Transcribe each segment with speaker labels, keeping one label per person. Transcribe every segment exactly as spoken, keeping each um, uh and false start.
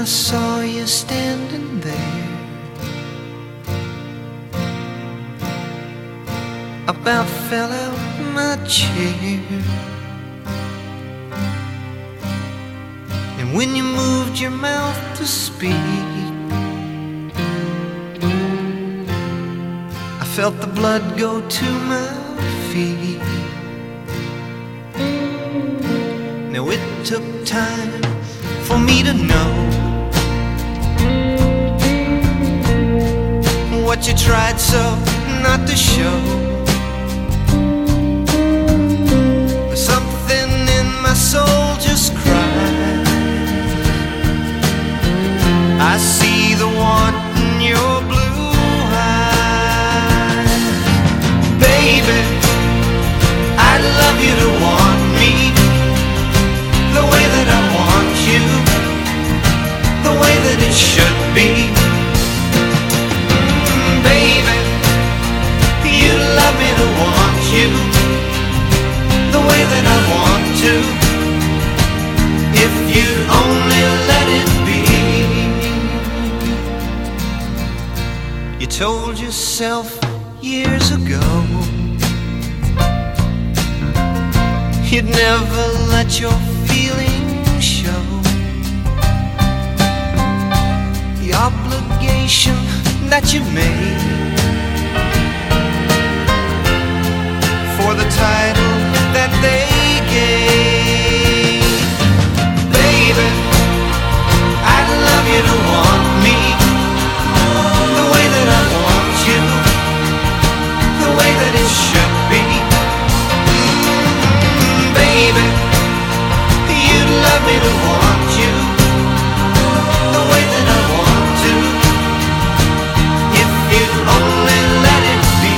Speaker 1: saw you standing there, about fell out my chair. And when you moved your mouth to speak, I felt the blood go to my feet. Now it took time for me to know what you tried so not to show. Something in my soul just cried. I see the want in your blue eyes. Baby, I'd love you to want me the way that I want you, the way that it should be. Mm, baby, you'd love me to want you the way that I want to, if you'd only let it be. You told yourself years ago you'd never let your feelings show. The obligation that you made for the title that they gave. Baby, I'd love you to want me the way that I want you, the way that it should be. Mm, baby, you'd love me to want you the way that I want to, if you'd only let it be.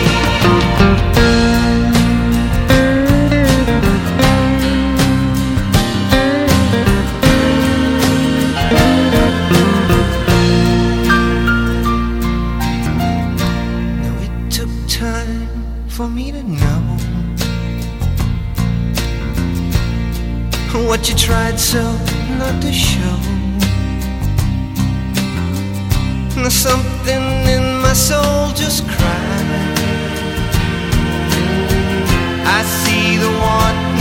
Speaker 1: For me to know what you tried so not to show. There's something in my soul just cried. I see the want